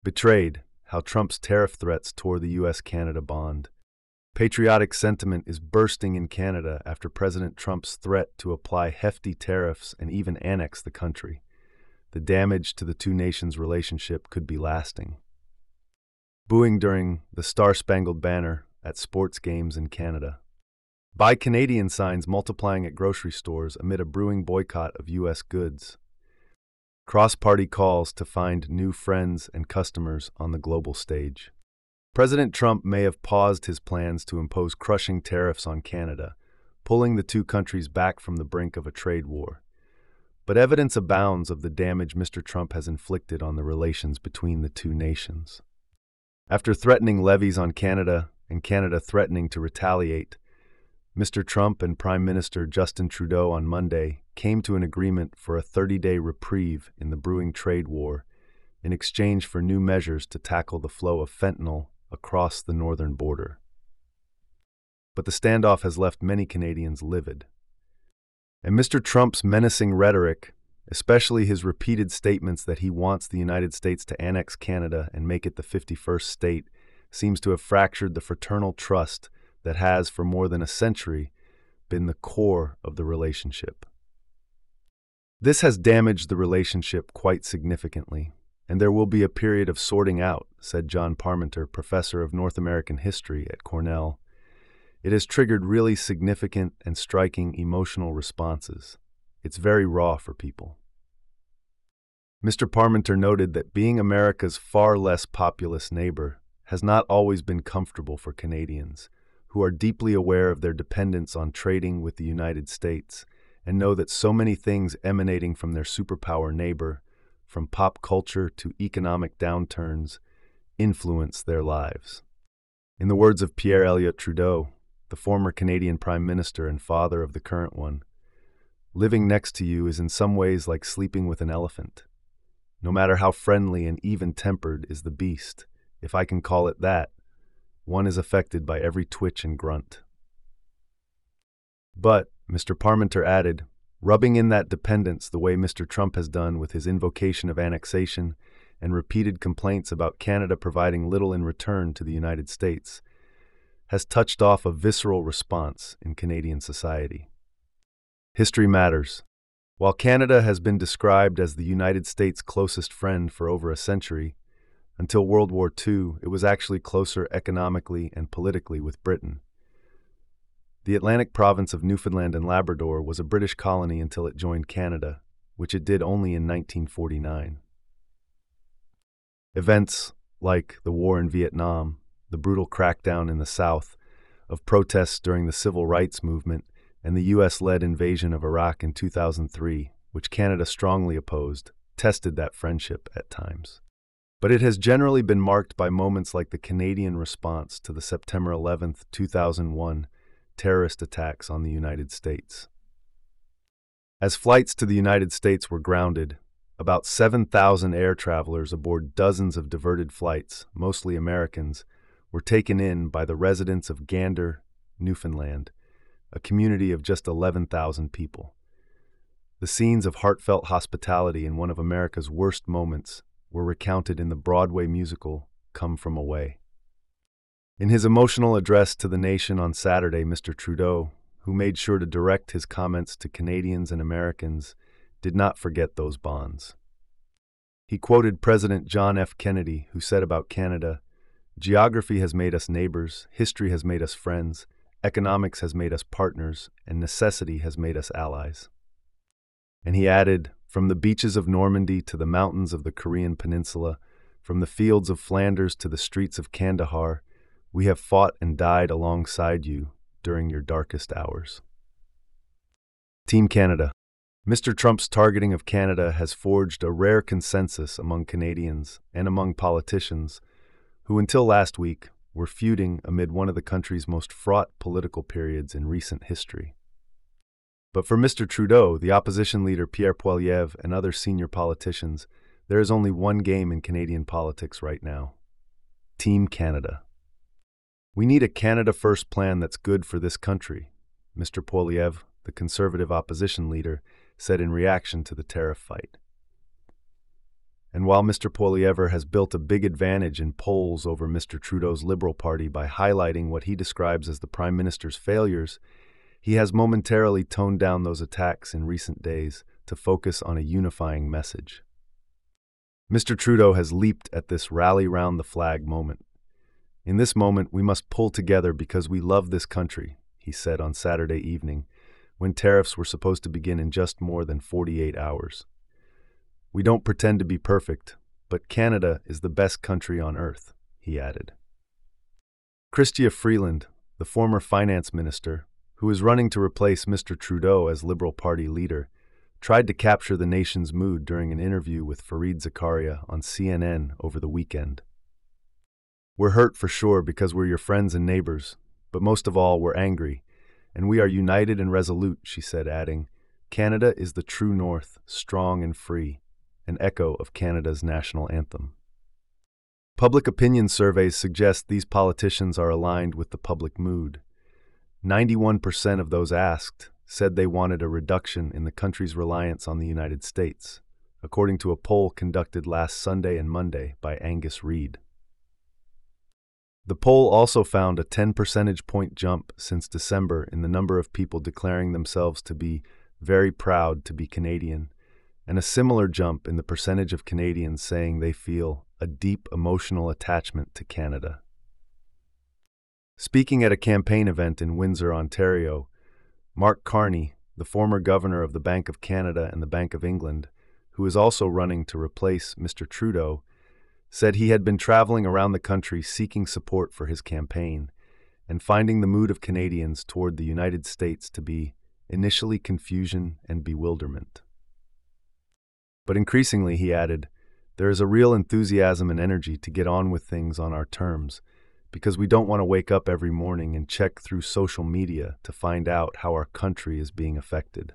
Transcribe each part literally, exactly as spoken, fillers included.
Betrayed, how Trump's tariff threats tore the U S Canada bond. Patriotic sentiment is bursting in Canada after President Trump's threat to apply hefty tariffs and even annex the country. The damage to the two nations' relationship could be lasting. Booing during the Star-Spangled Banner at sports games in Canada. Buy Canadian signs multiplying at grocery stores amid a brewing boycott of U S goods. Cross-party calls to find new friends and customers on the global stage. President Trump may have paused his plans to impose crushing tariffs on Canada, pulling the two countries back from the brink of a trade war. But evidence abounds of the damage Mister Trump has inflicted on the relations between the two nations. After threatening levies on Canada and Canada threatening to retaliate, Mister Trump and Prime Minister Justin Trudeau on Monday came to an agreement for a thirty-day reprieve in the brewing trade war in exchange for new measures to tackle the flow of fentanyl across the northern border. But the standoff has left many Canadians livid. And Mister Trump's menacing rhetoric, especially his repeated statements that he wants the United States to annex Canada and make it the fifty-first state, seems to have fractured the fraternal trust that has, for more than a century, been the core of the relationship. This has damaged the relationship quite significantly, and there will be a period of sorting out, said John Parmenter, professor of North American history at Cornell. It has triggered really significant and striking emotional responses. It's very raw for people. Mister Parmenter noted that being America's far less populous neighbor has not always been comfortable for Canadians, who are deeply aware of their dependence on trading with the United States and know that so many things emanating from their superpower neighbor, from pop culture to economic downturns, influence their lives. In the words of Pierre Elliott Trudeau, the former Canadian Prime Minister and father of the current one, living next to you is in some ways like sleeping with an elephant. No matter how friendly and even-tempered is the beast, if I can call it that, one is affected by every twitch and grunt. But, Mister Parmenter added, rubbing in that dependence the way Mister Trump has done with his invocation of annexation and repeated complaints about Canada providing little in return to the United States, has touched off a visceral response in Canadian society. History matters. While Canada has been described as the United States' closest friend for over a century, until World War Two, it was actually closer economically and politically with Britain. The Atlantic province of Newfoundland and Labrador was a British colony until it joined Canada, which it did only in nineteen forty-nine. Events like the war in Vietnam, the brutal crackdown in the South, of protests during the Civil Rights Movement, and the U S-led invasion of Iraq in two thousand three, which Canada strongly opposed, tested that friendship at times. But it has generally been marked by moments like the Canadian response to the September eleventh, two thousand one terrorist attacks on the United States. As flights to the United States were grounded, about seven thousand air travelers aboard dozens of diverted flights, mostly Americans, were taken in by the residents of Gander, Newfoundland, a community of just eleven thousand people. The scenes of heartfelt hospitality in one of America's worst moments were recounted in the Broadway musical Come From Away. In his emotional address to the nation on Saturday, Mister Trudeau, who made sure to direct his comments to Canadians and Americans, did not forget those bonds. He quoted President John F. Kennedy, who said about Canada, "Geography has made us neighbors, history has made us friends, economics has made us partners, and necessity has made us allies." And he added, "From the beaches of Normandy to the mountains of the Korean Peninsula, from the fields of Flanders to the streets of Kandahar, we have fought and died alongside you during your darkest hours." Team Canada. Mister Trump's targeting of Canada has forged a rare consensus among Canadians and among politicians who, until last week, were feuding amid one of the country's most fraught political periods in recent history. But for Mister Trudeau, the opposition leader Pierre Poilievre, and other senior politicians, there is only one game in Canadian politics right now: Team Canada. "We need a Canada-first plan that's good for this country," Mister Poilievre, the Conservative opposition leader, said in reaction to the tariff fight. And while Mister Poilievre has built a big advantage in polls over Mister Trudeau's Liberal Party by highlighting what he describes as the Prime Minister's failures, he has momentarily toned down those attacks in recent days to focus on a unifying message. Mister Trudeau has leaped at this rally round the flag moment. In this moment, we must pull together because we love this country, he said on Saturday evening, when tariffs were supposed to begin in just more than forty-eight hours. We don't pretend to be perfect, but Canada is the best country on earth, he added. Chrystia Freeland, the former finance minister, who is running to replace Mister Trudeau as Liberal Party leader, tried to capture the nation's mood during an interview with Fareed Zakaria on C N N over the weekend. We're hurt for sure because we're your friends and neighbors, but most of all, we're angry, and we are united and resolute, she said, adding, Canada is the true north, strong and free, an echo of Canada's national anthem. Public opinion surveys suggest these politicians are aligned with the public mood. ninety-one percent of those asked said they wanted a reduction in the country's reliance on the United States, according to a poll conducted last Sunday and Monday by Angus Reid. The poll also found a ten percentage point jump since December in the number of people declaring themselves to be very proud to be Canadian, and a similar jump in the percentage of Canadians saying they feel a deep emotional attachment to Canada. Speaking at a campaign event in Windsor, Ontario, Mark Carney, the former governor of the Bank of Canada and the Bank of England, who is also running to replace Mister Trudeau, said he had been traveling around the country seeking support for his campaign and finding the mood of Canadians toward the United States to be initially confusion and bewilderment. But increasingly, he added, there is a real enthusiasm and energy to get on with things on our terms, because we don't want to wake up every morning and check through social media to find out how our country is being affected.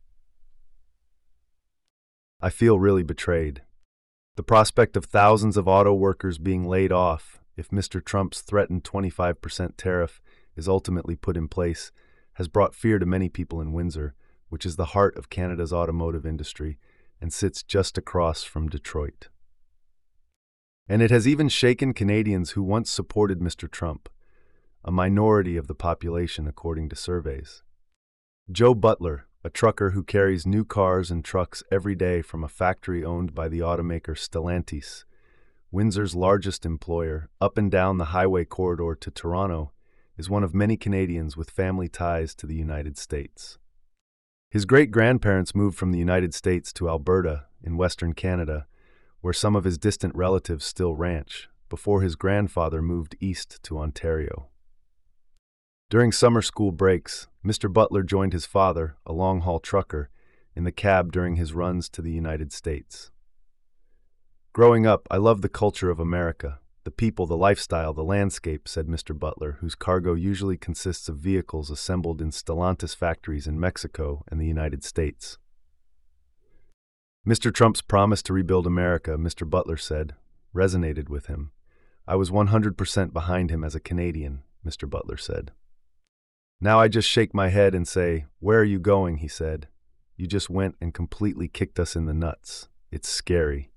I feel really betrayed. The prospect of thousands of auto workers being laid off if Mister Trump's threatened twenty-five percent tariff is ultimately put in place has brought fear to many people in Windsor, which is the heart of Canada's automotive industry and sits just across from Detroit. And it has even shaken Canadians who once supported Mister Trump, a minority of the population according to surveys. Joe Butler, a trucker who carries new cars and trucks every day from a factory owned by the automaker Stellantis, Windsor's largest employer, up and down the highway corridor to Toronto, is one of many Canadians with family ties to the United States. His great-grandparents moved from the United States to Alberta, in Western Canada, where some of his distant relatives still ranch, before his grandfather moved east to Ontario. During summer school breaks, Mister Butler joined his father, a long-haul trucker, in the cab during his runs to the United States. Growing up, I loved the culture of America, the people, the lifestyle, the landscape, said Mister Butler, whose cargo usually consists of vehicles assembled in Stellantis factories in Mexico and the United States. Mister Trump's promise to rebuild America, Mister Butler said, resonated with him. I was one hundred percent behind him as a Canadian, Mister Butler said. Now I just shake my head and say, where are you going, he said. You just went and completely kicked us in the nuts. It's scary.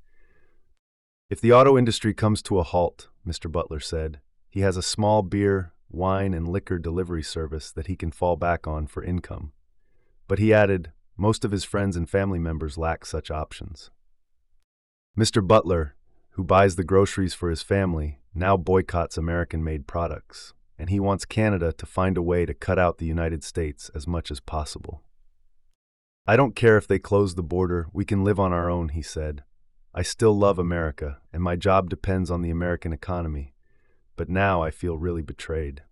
If the auto industry comes to a halt, Mister Butler said, he has a small beer, wine, and liquor delivery service that he can fall back on for income. But he added, most of his friends and family members lack such options. Mister Butler, who buys the groceries for his family, now boycotts American-made products, and he wants Canada to find a way to cut out the United States as much as possible. I don't care if they close the border, we can live on our own, he said. I still love America, and my job depends on the American economy, but now I feel really betrayed.